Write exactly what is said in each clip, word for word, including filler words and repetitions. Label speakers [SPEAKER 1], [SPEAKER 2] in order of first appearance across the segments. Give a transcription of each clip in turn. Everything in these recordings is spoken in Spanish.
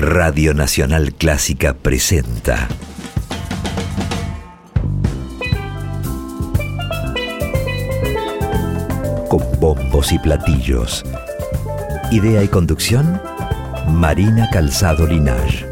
[SPEAKER 1] Radio Nacional Clásica presenta Con bombos y platillos. Idea y conducción, Marina Calzado Linaje.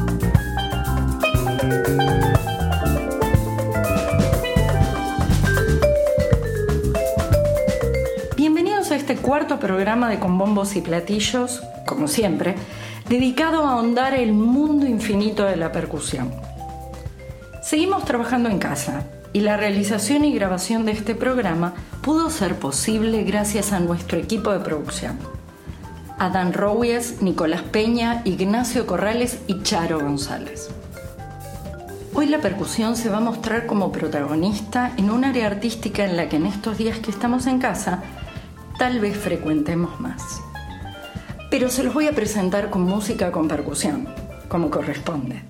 [SPEAKER 2] Bienvenidos a este cuarto programa de Con bombos y platillos, como siempre, dedicado a ahondar el mundo infinito de la percusión. Seguimos trabajando en casa y la realización y grabación de este programa pudo ser posible gracias a nuestro equipo de producción. Adán Rouies, Nicolás Peña, Ignacio Corrales y Charo González. Hoy la percusión se va a mostrar como protagonista en un área artística en la que en estos días que estamos en casa tal vez frecuentemos más. Pero se los voy a presentar con música con percusión, como corresponde.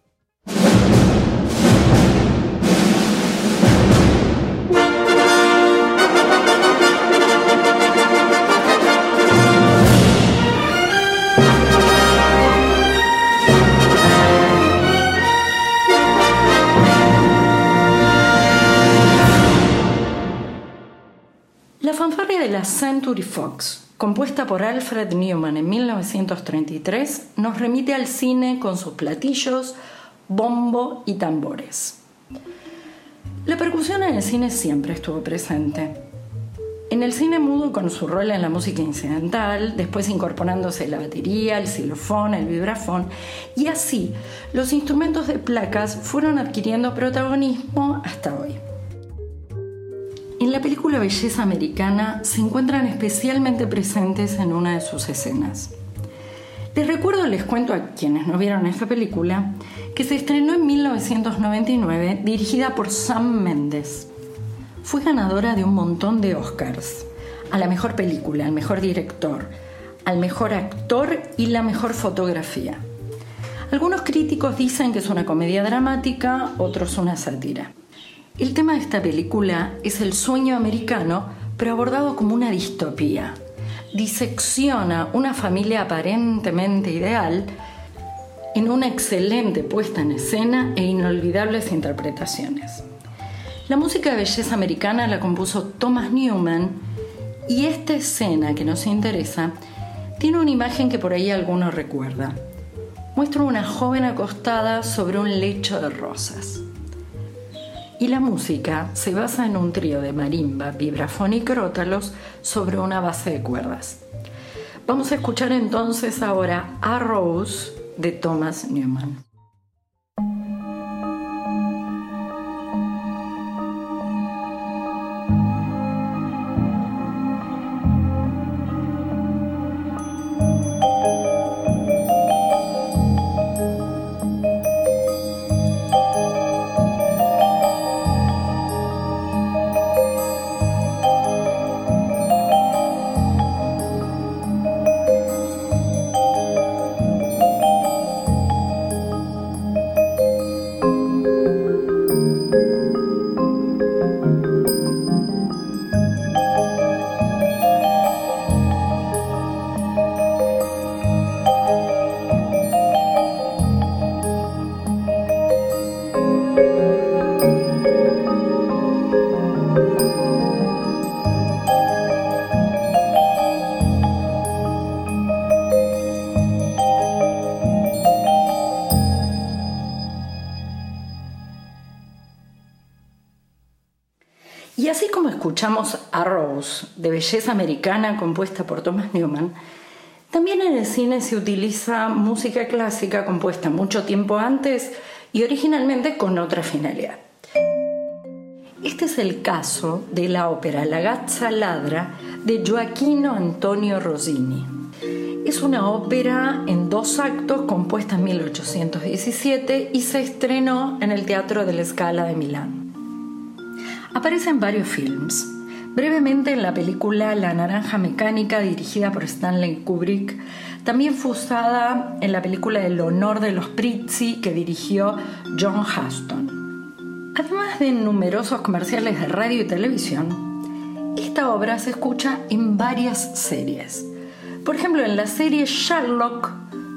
[SPEAKER 2] La fanfarria de la Century Fox, compuesta por Alfred Newman en mil novecientos treinta y tres, nos remite al cine con sus platillos, bombo y tambores. La percusión en el cine siempre estuvo presente. En el cine mudo con su rol en la música incidental, después incorporándose la batería, el xilofón, el vibrafón, y así los instrumentos de placas fueron adquiriendo protagonismo hasta hoy. En la película Belleza Americana se encuentran especialmente presentes en una de sus escenas. Les recuerdo, les cuento a quienes no vieron esta película, que se estrenó en mil novecientos noventa y nueve, dirigida por Sam Mendes. Fue ganadora de un montón de Oscars, a la mejor película, al mejor director, al mejor actor y la mejor fotografía. Algunos críticos dicen que es una comedia dramática, otros una sátira. El tema de esta película es el sueño americano, pero abordado como una distopía. Disecciona una familia aparentemente ideal en una excelente puesta en escena e inolvidables interpretaciones. La música de Belleza Americana la compuso Thomas Newman y esta escena que nos interesa tiene una imagen que por ahí alguno recuerda. Muestra una joven acostada sobre un lecho de rosas. Y la música se basa en un trío de marimba, vibrafón y crótalos sobre una base de cuerdas. Vamos a escuchar entonces ahora A Rose de Thomas Newman. Y así como escuchamos A Rose, de Belleza Americana, compuesta por Thomas Newman, también en el cine se utiliza música clásica compuesta mucho tiempo antes y originalmente con otra finalidad. Este es el caso de la ópera La Gazza Ladra de Gioachino Antonio Rossini. Es una ópera en dos actos compuesta en mil ochocientos diecisiete y se estrenó en el Teatro della Scala de Milán. Aparece en varios films, brevemente en la película La Naranja Mecánica, dirigida por Stanley Kubrick. También fue usada en la película El honor de los Prizzi, que dirigió John Huston. Además de numerosos comerciales de radio y televisión, esta obra se escucha en varias series. Por ejemplo, en la serie Sherlock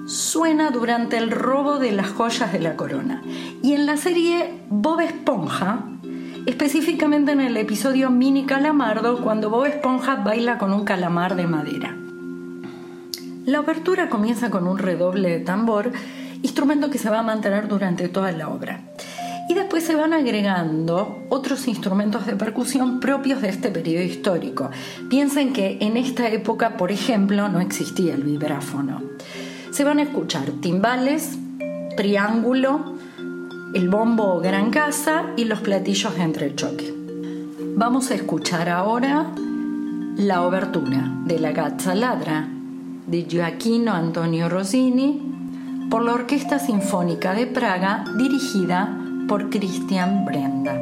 [SPEAKER 2] suena durante el robo de las joyas de la corona. Y en la serie Bob Esponja, específicamente en el episodio Mini Calamardo, cuando Bob Esponja baila con un calamar de madera. La obertura comienza con un redoble de tambor, instrumento que se va a mantener durante toda la obra. Y después se van agregando otros instrumentos de percusión propios de este periodo histórico. Piensen que en esta época, por ejemplo, no existía el vibráfono. Se van a escuchar timbales, triángulo, el bombo o gran casa y los platillos de entrechoque. Vamos a escuchar ahora la obertura de La Gazza Ladra de Gioachino Antonio Rossini por la Orquesta Sinfónica de Praga, dirigida por Christian Brenda.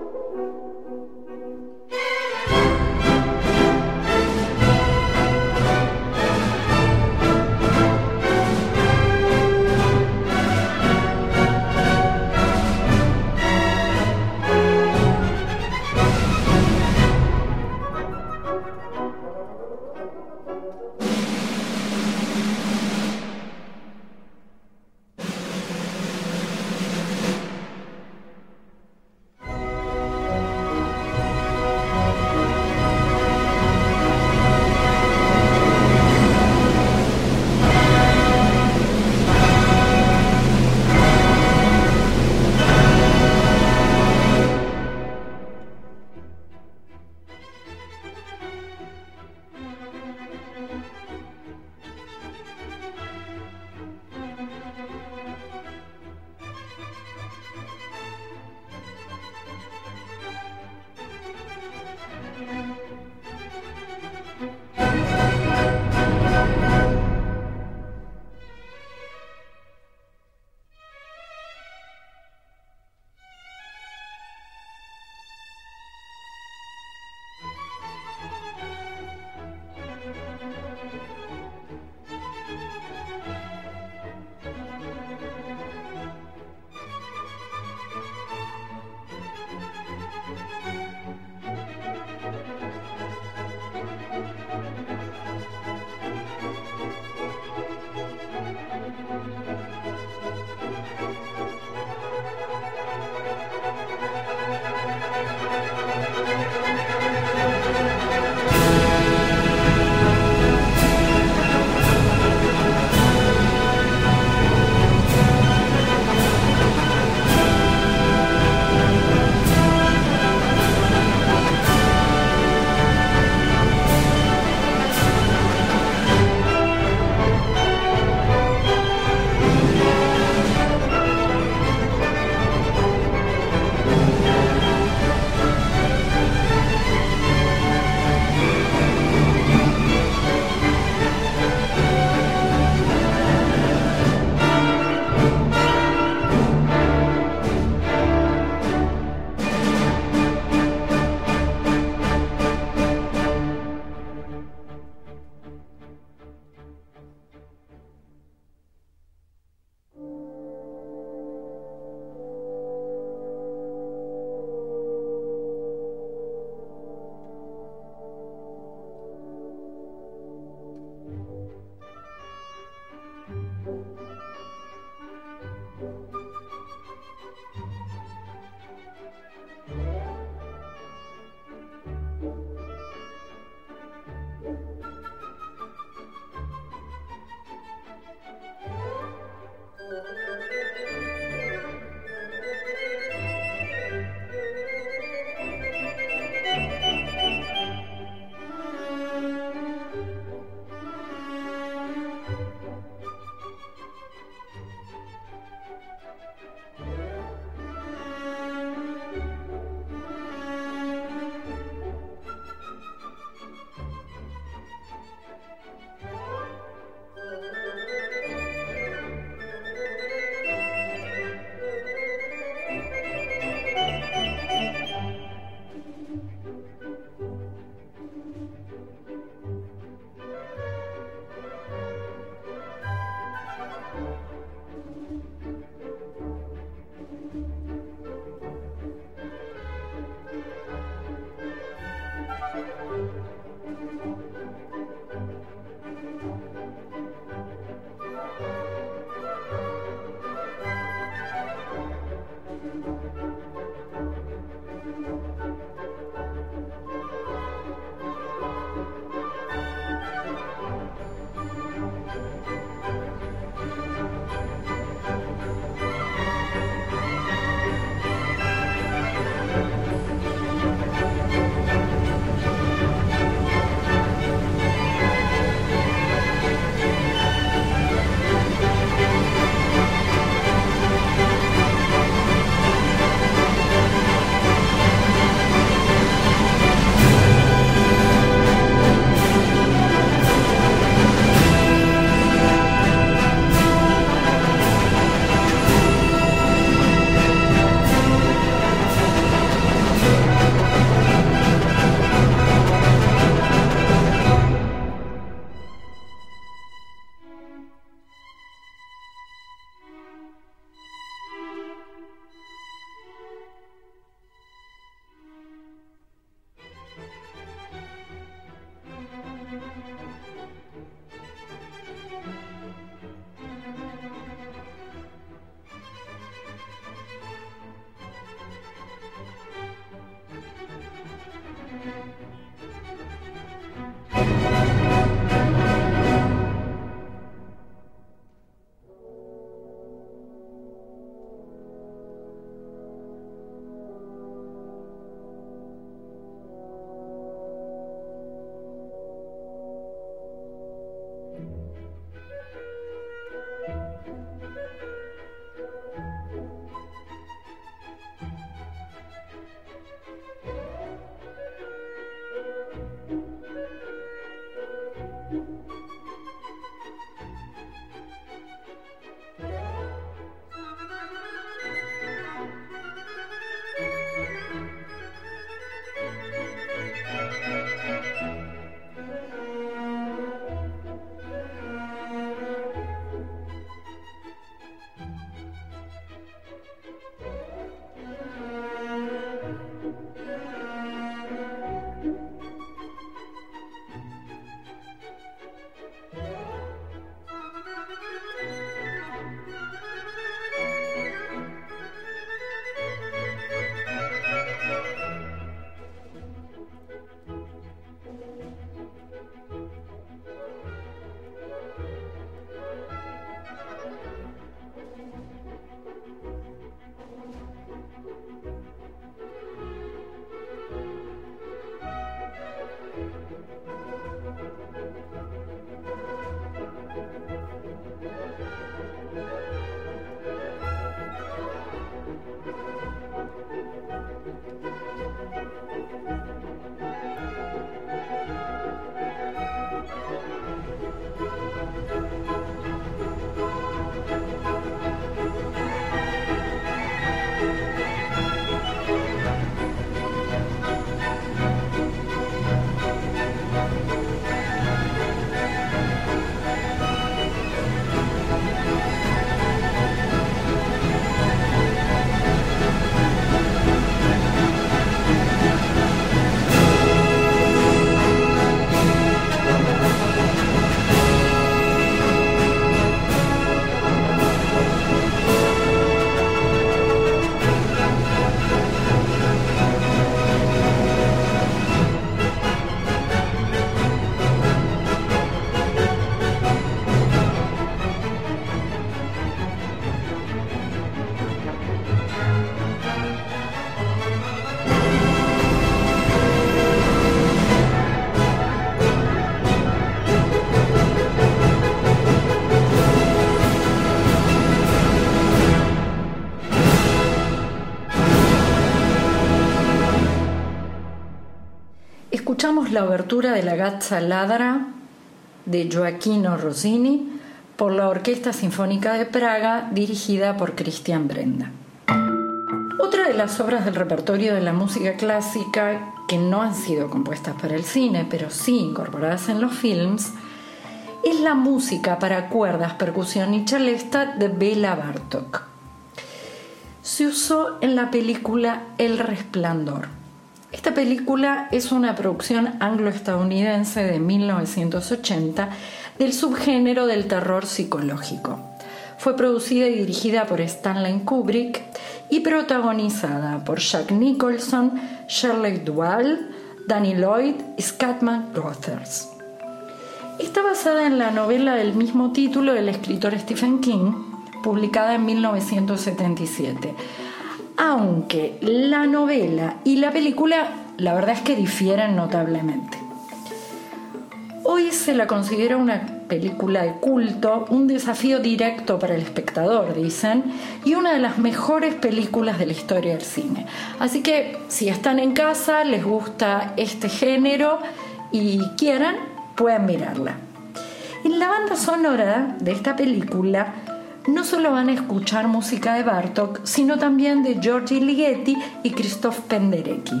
[SPEAKER 2] escuchamos la obertura de la Gazza Ladra de Gioacchino Rossini por la Orquesta Sinfónica de Praga, dirigida por Christian Brenda. Otra de las obras del repertorio de la música clásica que no han sido compuestas para el cine, pero sí incorporadas en los films, es la música para cuerdas, percusión y celesta de Béla Bartók. Se usó en la película El Resplandor. Esta película es una producción anglo-estadounidense de mil novecientos ochenta del subgénero del terror psicológico. Fue producida y dirigida por Stanley Kubrick y protagonizada por Jack Nicholson, Shelley Duvall, Danny Lloyd y Scatman Crothers. Está basada en la novela del mismo título del escritor Stephen King, publicada en mil novecientos setenta y siete. Aunque la novela y la película, la verdad es que difieren notablemente. Hoy se la considera una película de culto, un desafío directo para el espectador, dicen, y una de las mejores películas de la historia del cine. Así que si están en casa, les gusta este género y quieren, pueden mirarla. En la banda sonora de esta película no solo van a escuchar música de Bartók, sino también de György Ligeti y Krzysztof Penderecki.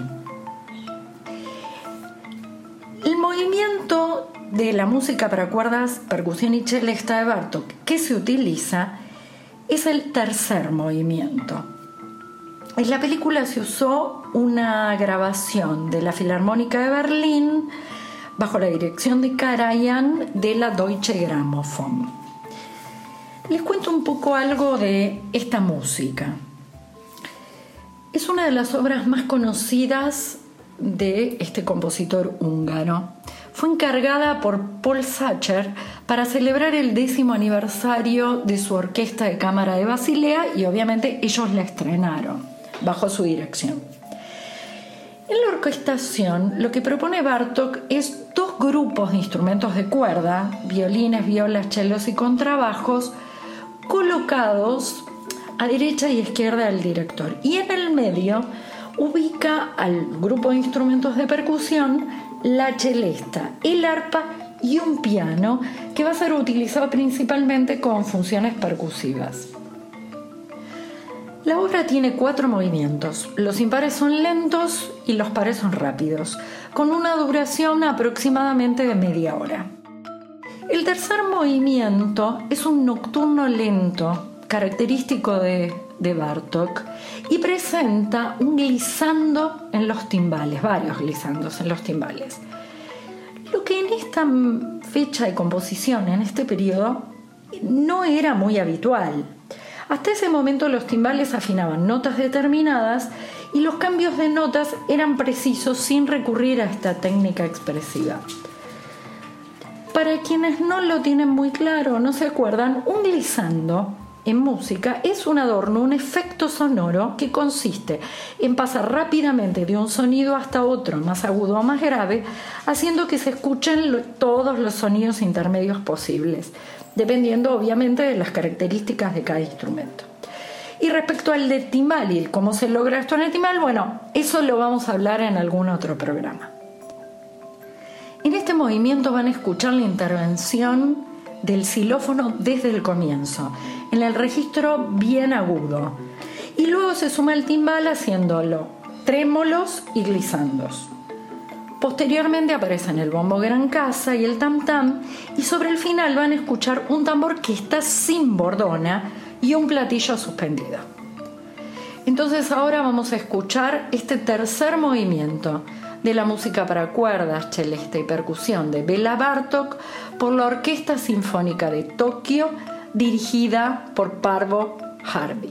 [SPEAKER 2] El movimiento de la música para cuerdas, percusión y celesta de Bartók que se utiliza es el tercer movimiento. En la película se usó una grabación de la Filarmónica de Berlín bajo la dirección de Karajan de la Deutsche Grammophon. Les cuento un poco algo de esta música. Es una de las obras más conocidas de este compositor húngaro. Fue encargada por Paul Sacher para celebrar el décimo aniversario de su orquesta de cámara de Basilea y obviamente ellos la estrenaron bajo su dirección. En la orquestación lo que propone Bartók es dos grupos de instrumentos de cuerda, violines, violas, chelos y contrabajos, colocados a derecha y izquierda del director, y en el medio ubica al grupo de instrumentos de percusión, la celesta, el arpa y un piano que va a ser utilizado principalmente con funciones percusivas. La obra tiene cuatro movimientos, los impares son lentos y los pares son rápidos, con una duración aproximadamente de media hora. El tercer movimiento es un nocturno lento, característico de, de Bartók, y presenta un glissando en los timbales, varios glissandos en los timbales. Lo que en esta fecha de composición, en este periodo, no era muy habitual. Hasta ese momento los timbales afinaban notas determinadas y los cambios de notas eran precisos sin recurrir a esta técnica expresiva. Para quienes no lo tienen muy claro, no se acuerdan, un glissando en música es un adorno, un efecto sonoro que consiste en pasar rápidamente de un sonido hasta otro, más agudo o más grave, haciendo que se escuchen todos los sonidos intermedios posibles, dependiendo obviamente de las características de cada instrumento. Y respecto al de timbal y cómo se logra esto en el timbal, bueno, eso lo vamos a hablar en algún otro programa. En este movimiento van a escuchar la intervención del xilófono desde el comienzo, en el registro bien agudo, y luego se suma el timbal haciéndolo trémolos y glissandos. Posteriormente aparecen el bombo gran casa y el tam tam, y sobre el final van a escuchar un tambor que está sin bordona y un platillo suspendido. Entonces ahora vamos a escuchar este tercer movimiento de la música para cuerdas, celesta y percusión de Béla Bartók por la Orquesta Sinfónica de Tokio, dirigida por Parvo Harvey.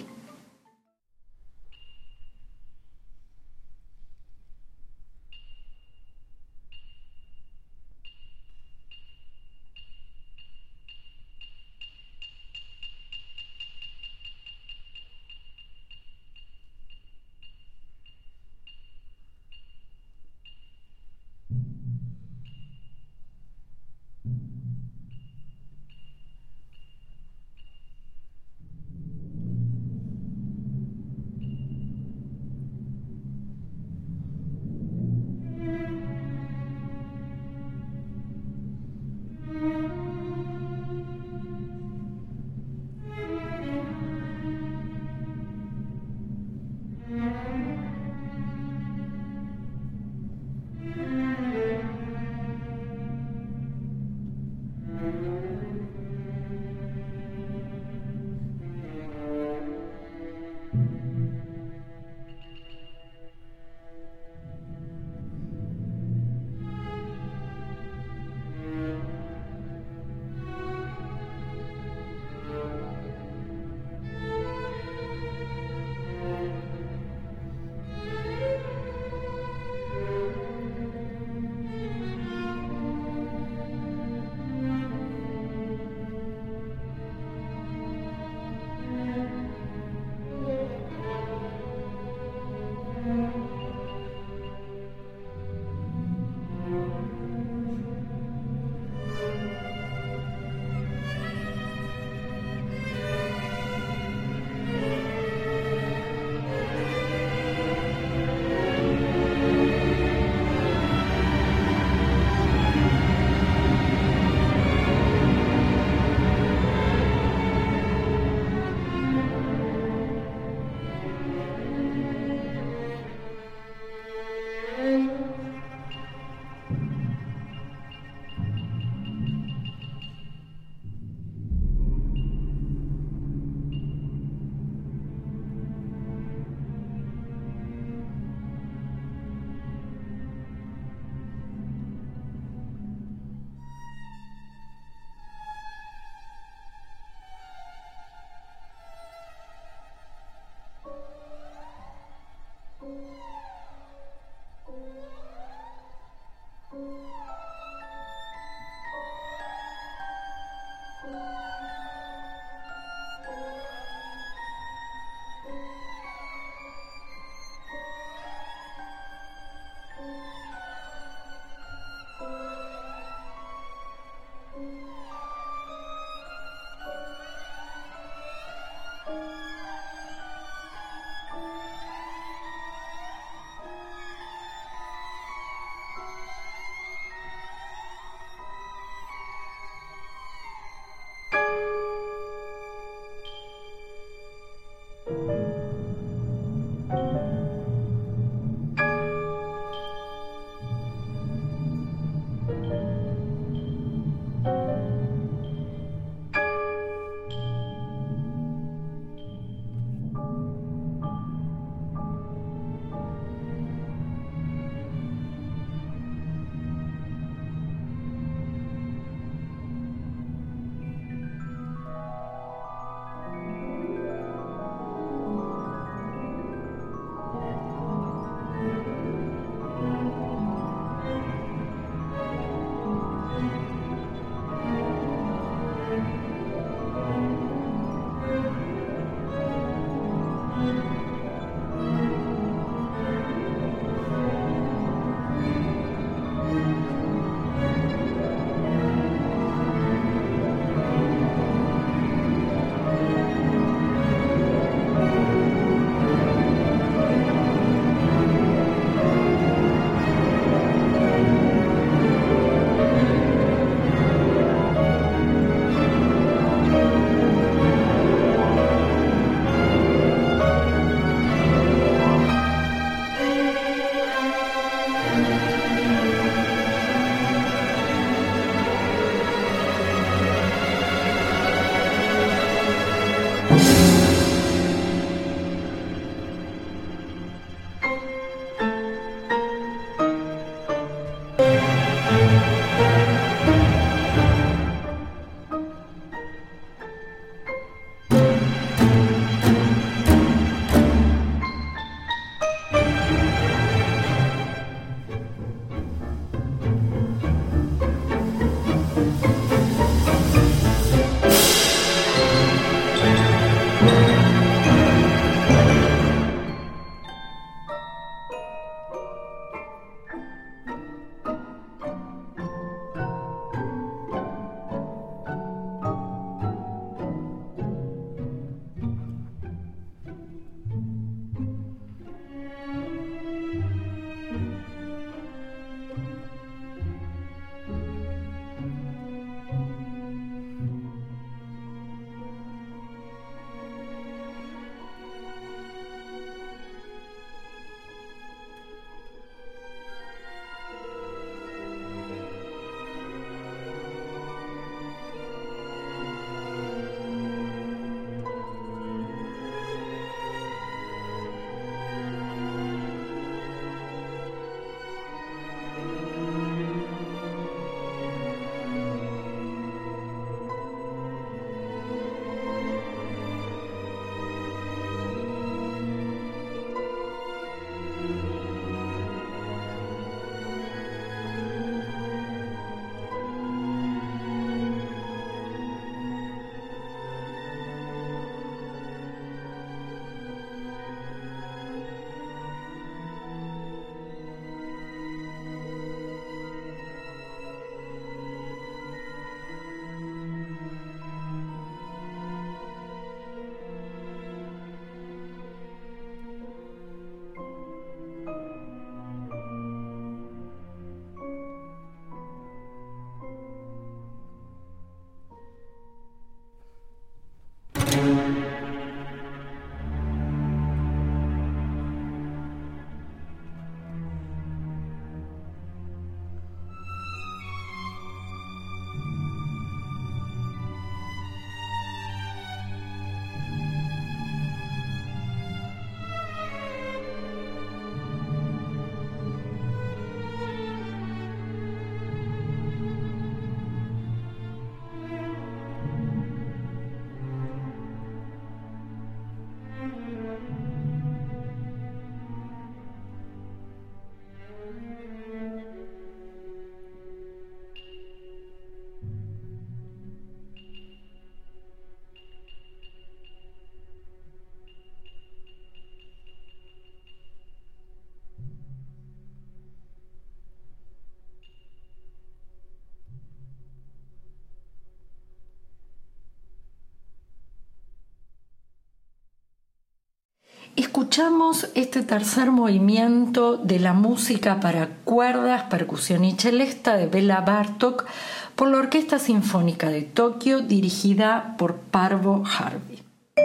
[SPEAKER 2] Escuchamos este tercer movimiento de la música para cuerdas, percusión y celesta de Béla Bartók por la Orquesta Sinfónica de Tokio, dirigida por Parvo Harvey.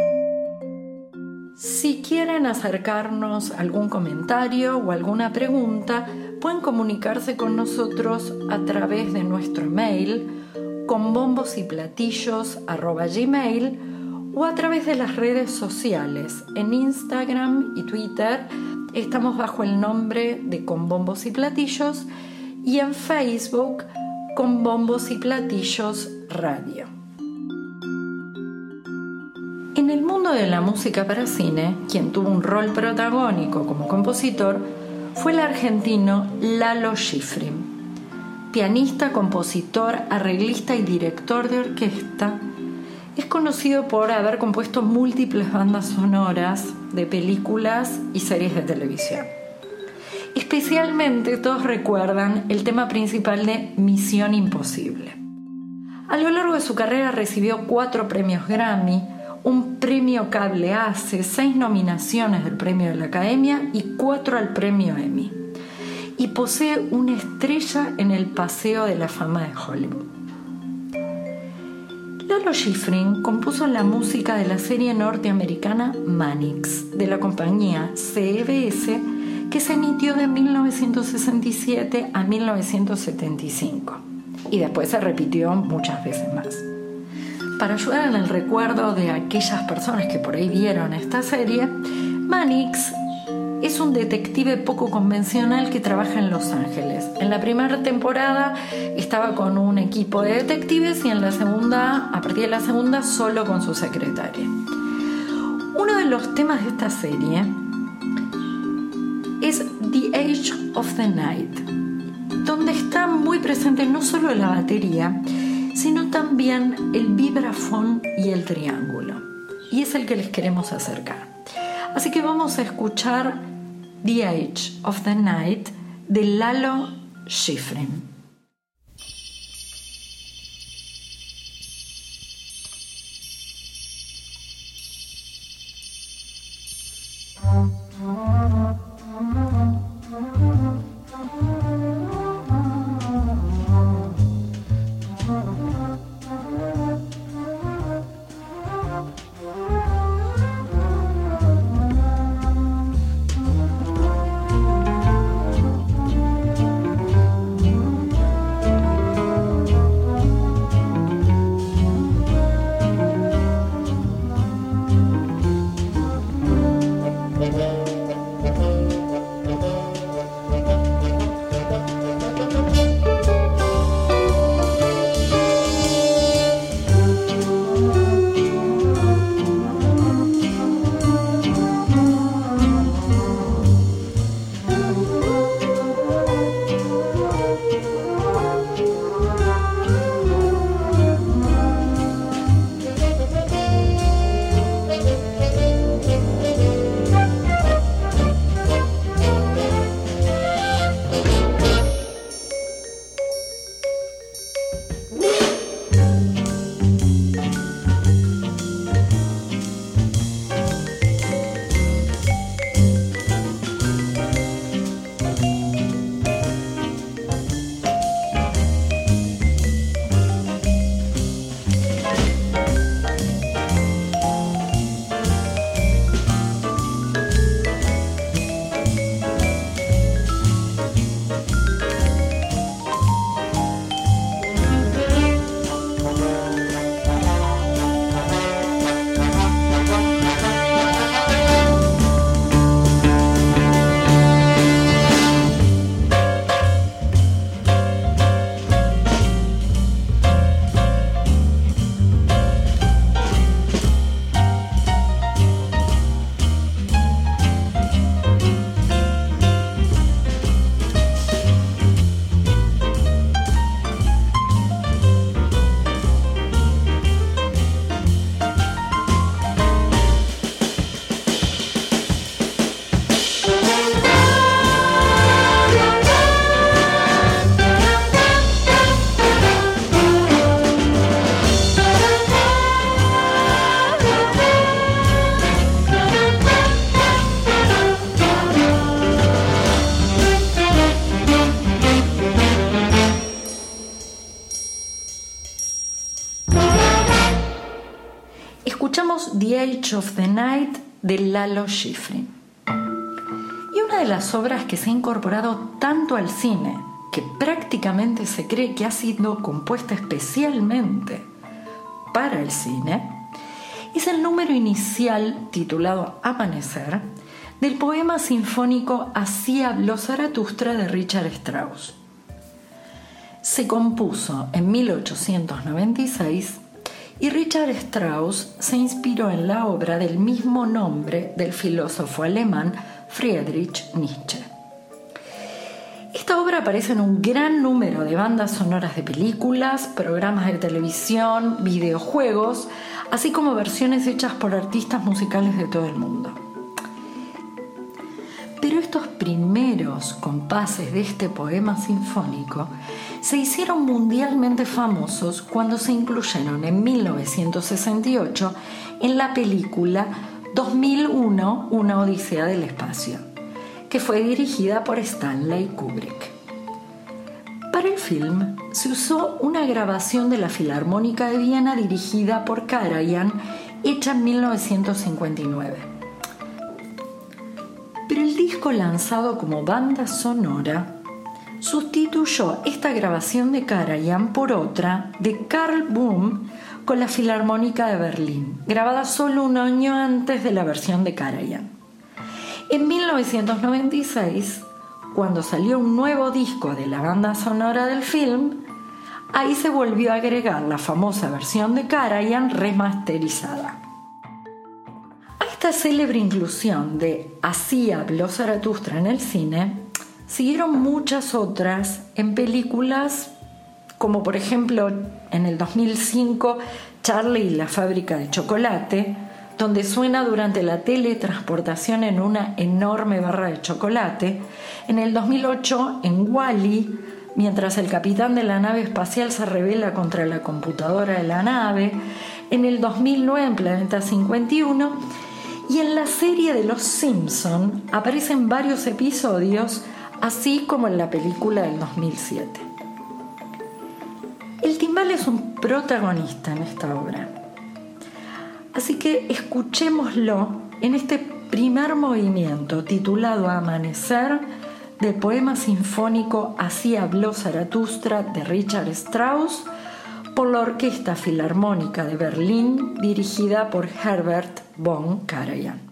[SPEAKER 2] Si quieren acercarnos algún comentario o alguna pregunta, pueden comunicarse con nosotros a través de nuestro email con bombos y platillos arroba gmail o a través de las redes sociales. En Instagram y Twitter estamos bajo el nombre de Con Bombos y Platillos y en Facebook Con Bombos y Platillos Radio. En el mundo de la música para cine, quien tuvo un rol protagónico como compositor fue el argentino Lalo Schifrin, pianista, compositor, arreglista y director de orquesta. Es conocido por haber compuesto múltiples bandas sonoras de películas y series de televisión. Especialmente todos recuerdan el tema principal de Misión Imposible. A lo largo de su carrera recibió cuatro premios Grammy, un premio Cable A C E, seis nominaciones del premio de la Academia y cuatro al premio Emmy. Y posee una estrella en el Paseo de la Fama de Hollywood. Lalo Schifrin compuso la música de la serie norteamericana Mannix, de la compañía C B S, que se emitió de mil novecientos sesenta y siete a mil novecientos setenta y cinco, y después se repitió muchas veces más. Para ayudar en el recuerdo de aquellas personas que por ahí vieron esta serie, Mannix es un detective poco convencional que trabaja en Los Ángeles. En la primera temporada estaba con un equipo de detectives y en la segunda, a partir de la segunda, solo con su secretaria. Uno de los temas de esta serie es The Age of the Night, donde está muy presente no solo la batería, sino también el vibrafón y el triángulo. Y es el que les queremos acercar. Así que vamos a escuchar The Age of the Night de Lalo Schifrin. Age of the Night de Lalo Schifrin. Y una de las obras que se ha incorporado tanto al cine, que prácticamente se cree que ha sido compuesta especialmente para el cine, es el número inicial titulado Amanecer del poema sinfónico Así habló Zaratustra de Richard Strauss. Se compuso en mil ochocientos noventa y seis y Richard Strauss se inspiró en la obra del mismo nombre del filósofo alemán Friedrich Nietzsche. Esta obra aparece en un gran número de bandas sonoras de películas, programas de televisión, videojuegos, así como versiones hechas por artistas musicales de todo el mundo. Pero estos primeros compases de este poema sinfónico se hicieron mundialmente famosos cuando se incluyeron en mil novecientos sesenta y ocho en la película dos mil uno, Una Odisea del Espacio, que fue dirigida por Stanley Kubrick. Para el film se usó una grabación de la Filarmónica de Viena dirigida por Karajan, hecha en mil novecientos cincuenta y nueve. Pero el disco lanzado como banda sonora sustituyó esta grabación de Karajan por otra de Karl Böhm con la Filarmónica de Berlín, grabada solo un año antes de la versión de Karajan. En mil novecientos noventa y seis, cuando salió un nuevo disco de la banda sonora del film, ahí se volvió a agregar la famosa versión de Karajan remasterizada. A esta célebre inclusión de Así habló Zaratustra en el cine, siguieron muchas otras en películas, como por ejemplo en el dos mil cinco Charlie y la fábrica de chocolate, donde suena durante la teletransportación en una enorme barra de chocolate. En el dos mil ocho en Wall-E, mientras el capitán de la nave espacial se rebela contra la computadora de la nave. En el dos mil nueve en Planeta cincuenta y uno. Y en la serie de Los Simpson aparecen varios episodios, así como en la película del dos mil siete. El timbal es un protagonista en esta obra. Así que escuchémoslo en este primer movimiento titulado Amanecer del poema sinfónico Así habló Zaratustra de Richard Strauss por la Orquesta Filarmónica de Berlín dirigida por Herbert von Karajan.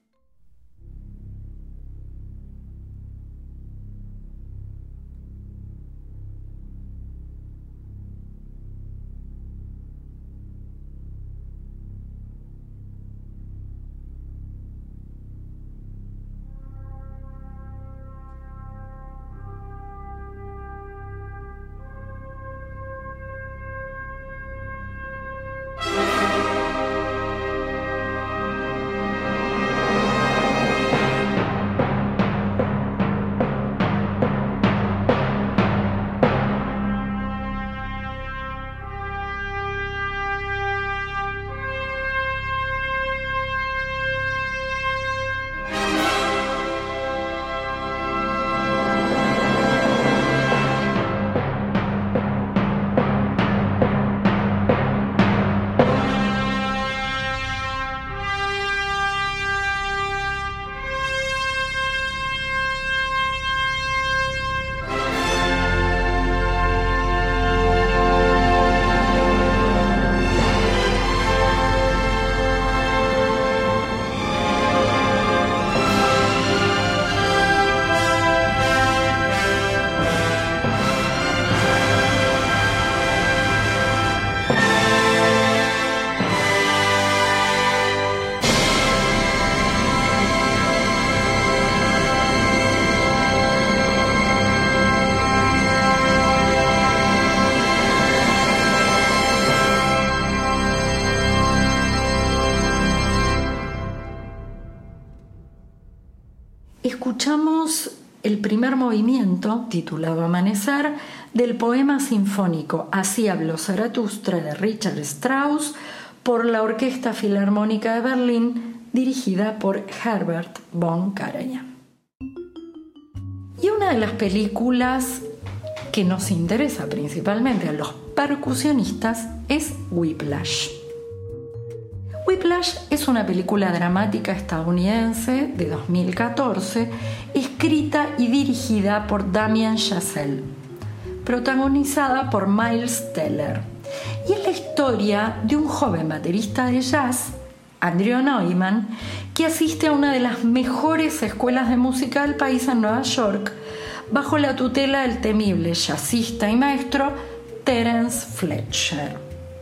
[SPEAKER 2] Escuchamos el primer movimiento, titulado Amanecer, del poema sinfónico Así habló Zaratustra de Richard Strauss por la Orquesta Filarmónica de Berlín, dirigida por Herbert von Karajan. Y una de las películas que nos interesa principalmente a los percusionistas es Whiplash. Whiplash es una película dramática estadounidense de dos mil catorce, escrita y dirigida por Damien Chazelle, protagonizada por Miles Teller, y es la historia de un joven baterista de jazz, Andrew Neumann, que asiste a una de las mejores escuelas de música del país en Nueva York, bajo la tutela del temible jazzista y maestro Terence Fletcher.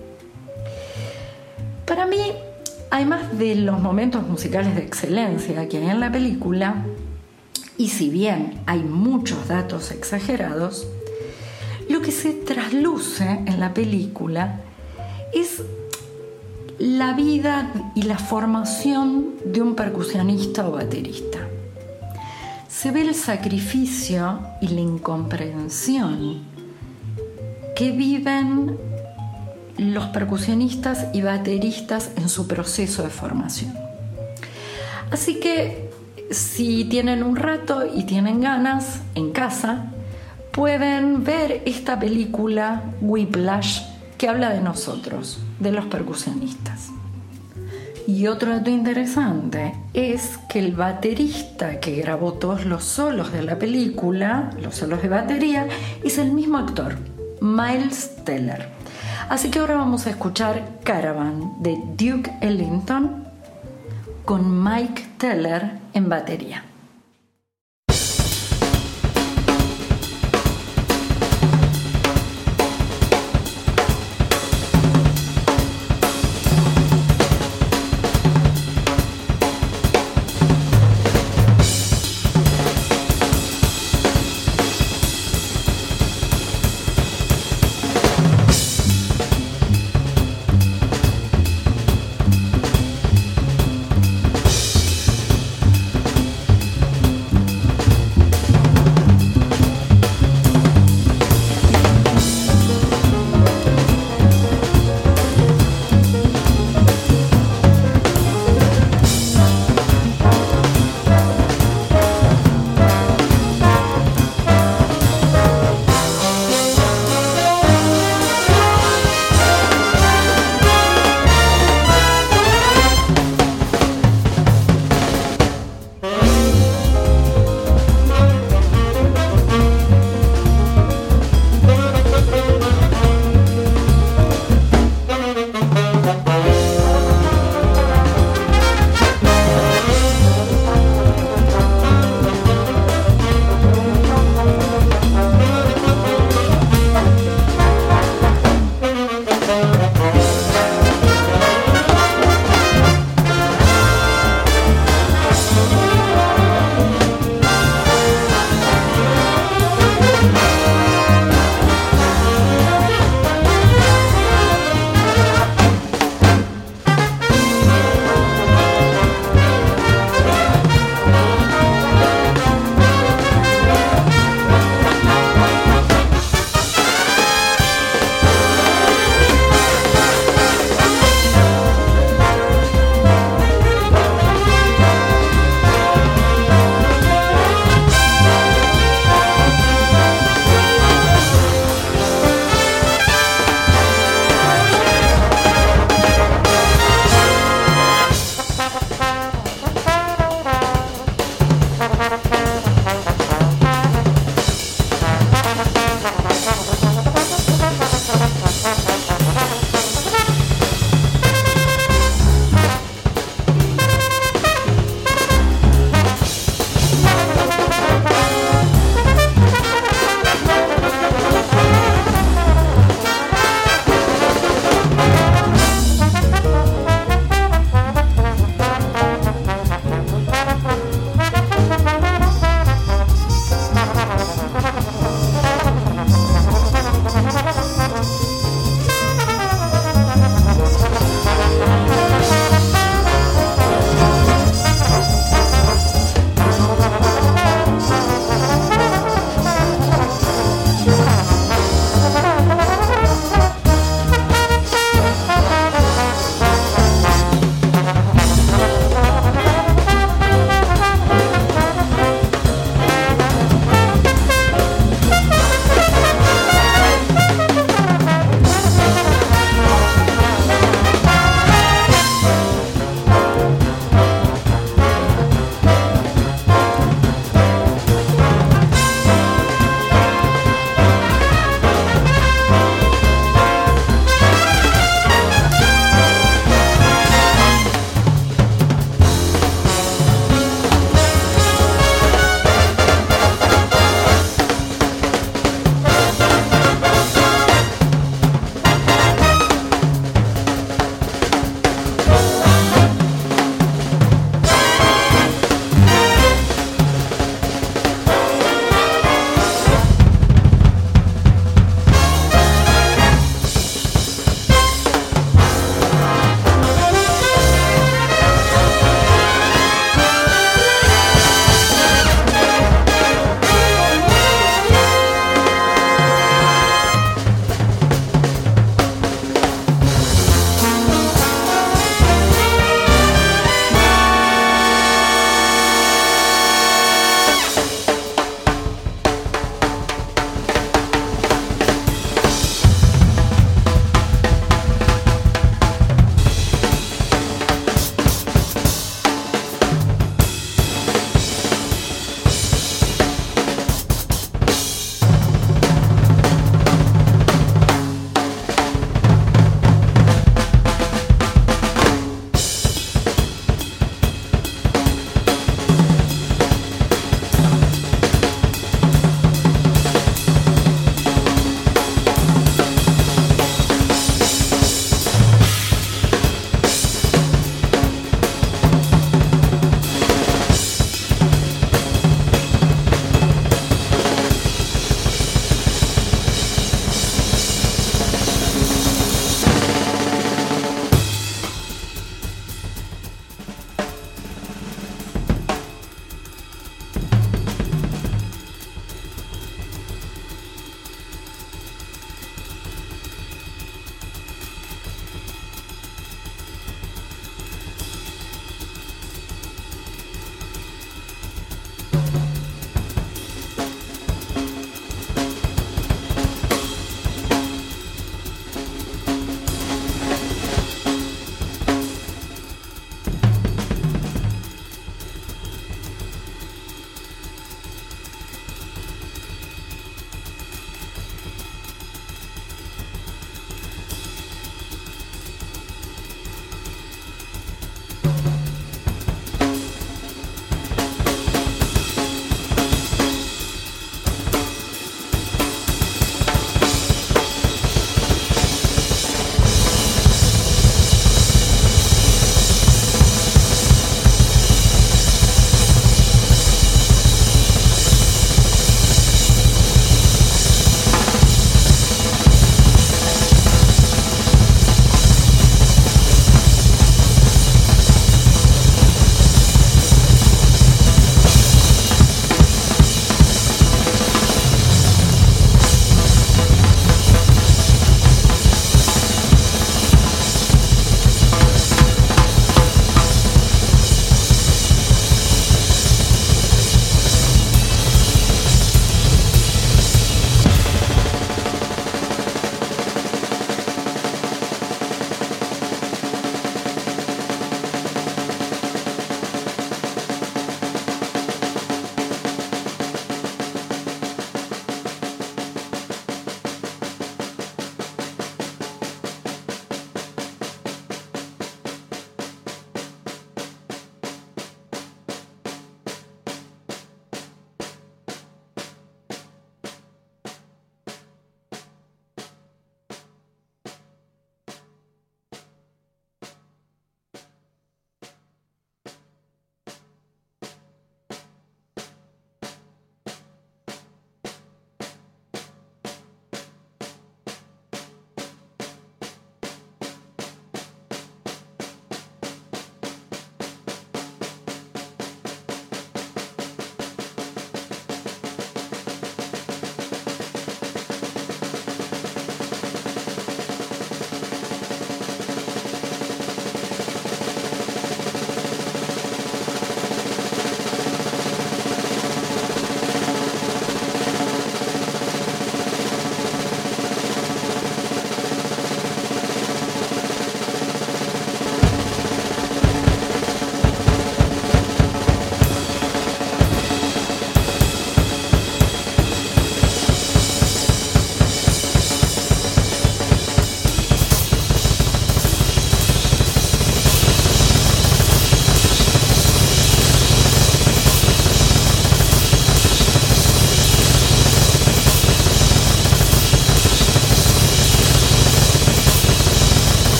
[SPEAKER 2] Para mí, además de los momentos musicales de excelencia que hay en la película, y si bien hay muchos datos exagerados, lo que se trasluce en la película es la vida y la formación de un percusionista o baterista. Se ve el sacrificio y la incomprensión que viven los percusionistas y bateristas en su proceso de formación. Así que si tienen un rato y tienen ganas en casa, pueden ver esta película Whiplash, que habla de nosotros, de los percusionistas. Y otro dato interesante es que el baterista que grabó todos los solos de la película, los solos de batería, es el mismo actor, Miles Teller. Así que ahora vamos a escuchar Caravan de Duke Ellington con Mike Teller en batería.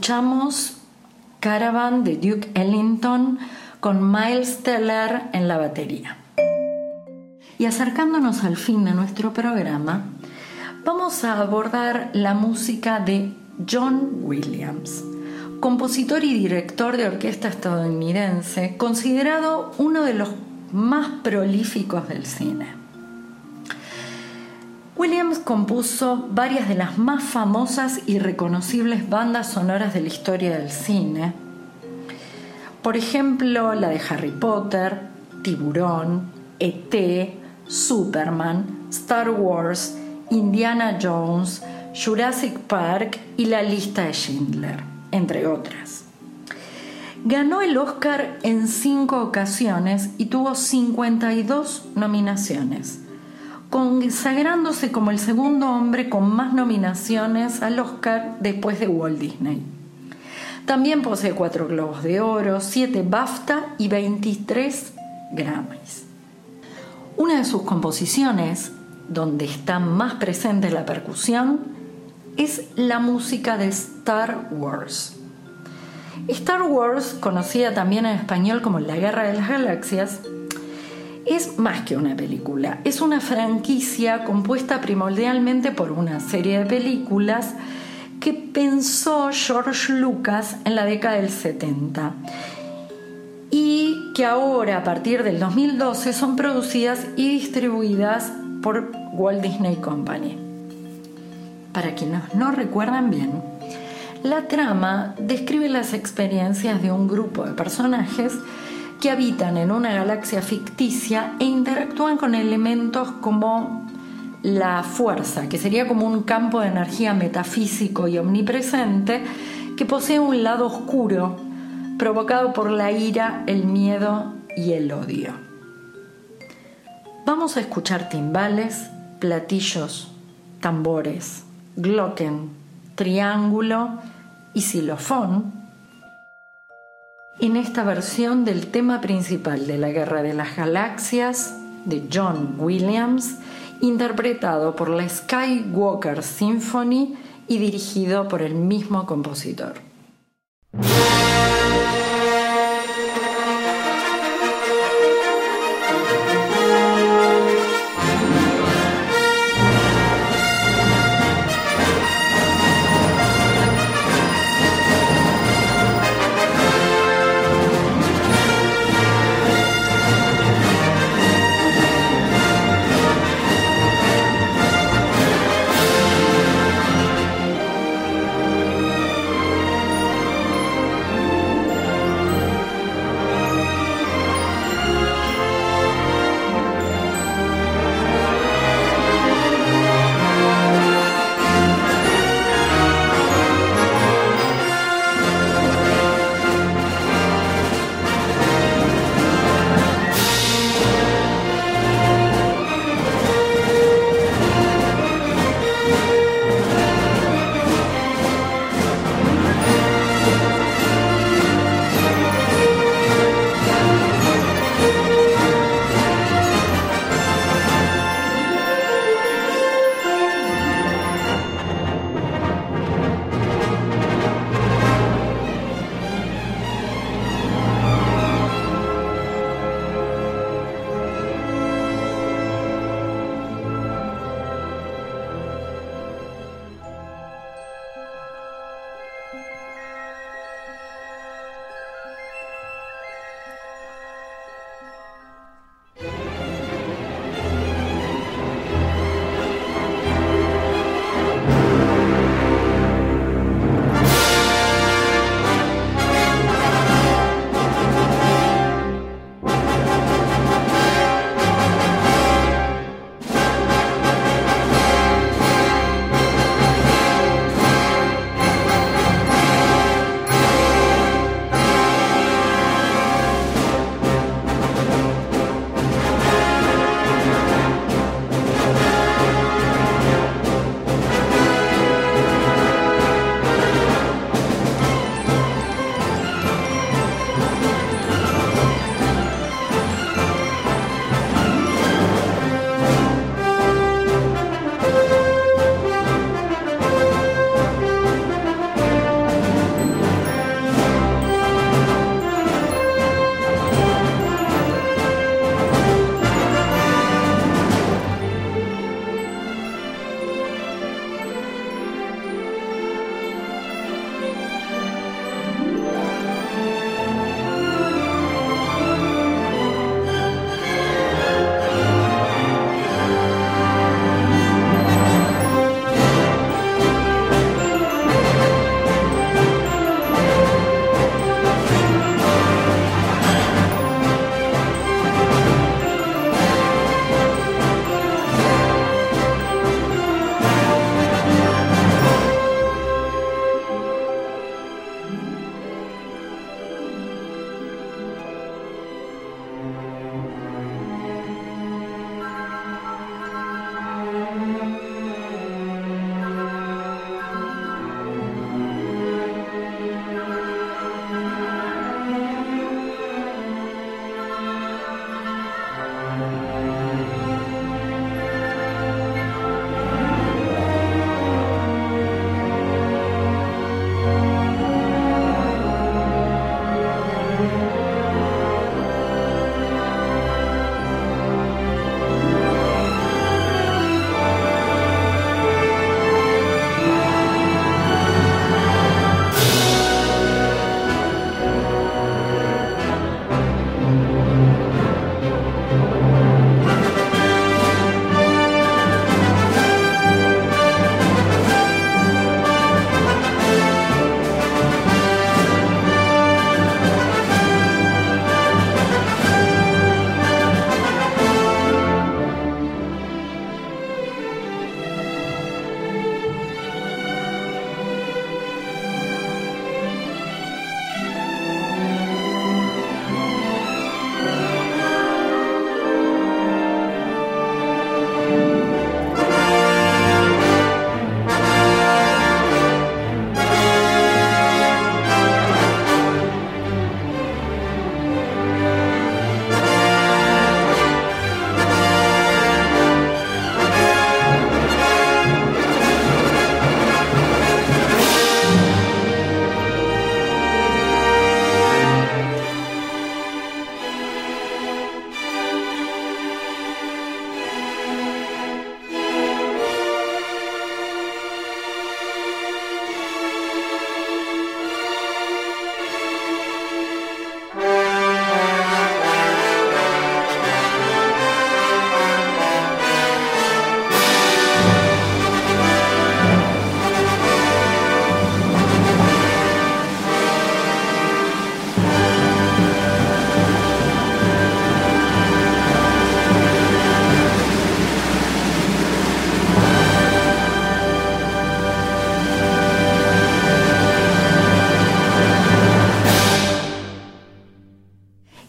[SPEAKER 2] escuchamos Caravan de Duke Ellington con Miles Teller en la batería. Y acercándonos al fin de nuestro programa, vamos a abordar la música de John Williams, compositor y director de orquesta estadounidense, considerado uno de los más prolíficos del cine. Williams compuso varias de las más famosas y reconocibles bandas sonoras de la historia del cine. Por ejemplo, la de Harry Potter, Tiburón, E T, Superman, Star Wars, Indiana Jones, Jurassic Park y La lista de Schindler, entre otras. Ganó el Oscar en cinco ocasiones y tuvo cincuenta y dos nominaciones, consagrándose como el segundo hombre con más nominaciones al Oscar después de Walt Disney. También posee cuatro Globos de Oro, siete BAFTA y veintitrés Grammys. Una de sus composiciones, donde está más presente la percusión, es la música de Star Wars. Star Wars, conocida también en español como La Guerra de las Galaxias, es más que una película, es una franquicia compuesta primordialmente por una serie de películas que pensó George Lucas en la década del setenta y que ahora, a partir del dos mil doce, son producidas y distribuidas por Walt Disney Company. Para quienes no recuerdan bien, la trama describe las experiencias de un grupo de personajes que habitan en una galaxia ficticia e interactúan con elementos como la fuerza, que sería como un campo de energía metafísico y omnipresente que posee un lado oscuro provocado por la ira, el miedo y el odio. Vamos a escuchar timbales, platillos, tambores, glocken, triángulo y xilofón en esta versión del tema principal de La Guerra de las Galaxias de John Williams, interpretado por la Skywalker Symphony y dirigido por el mismo compositor.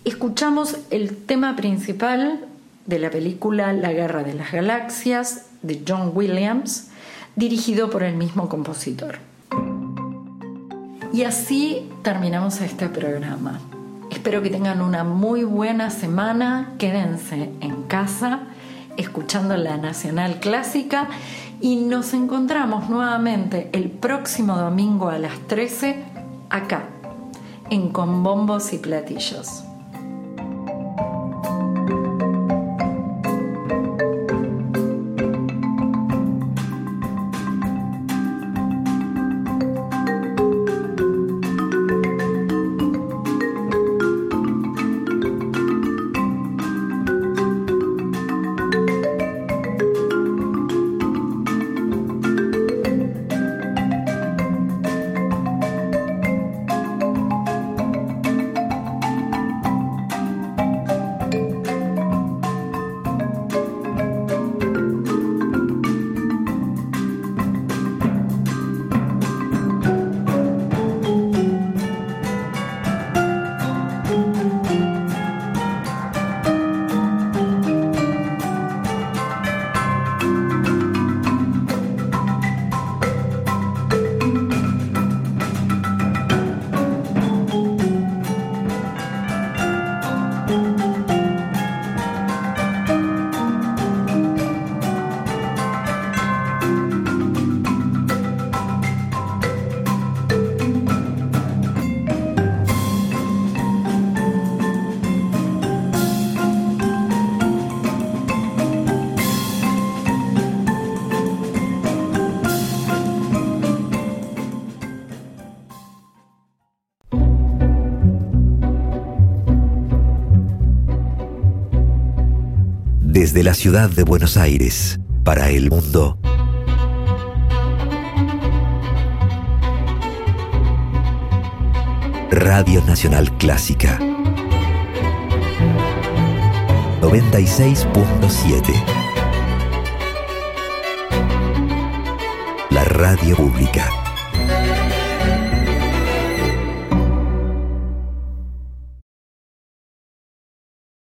[SPEAKER 2] escuchamos el tema principal de la película La Guerra de las Galaxias de John Williams, dirigido por el mismo compositor. Y así terminamos este programa. Espero que tengan una muy buena semana. Quédense en casa escuchando la Nacional Clásica y nos encontramos nuevamente el próximo domingo a las trece acá en Con Bombos y Platillos.
[SPEAKER 1] Desde la ciudad de Buenos Aires, para el mundo, Radio Nacional Clásica noventa y seis punto siete. La radio pública.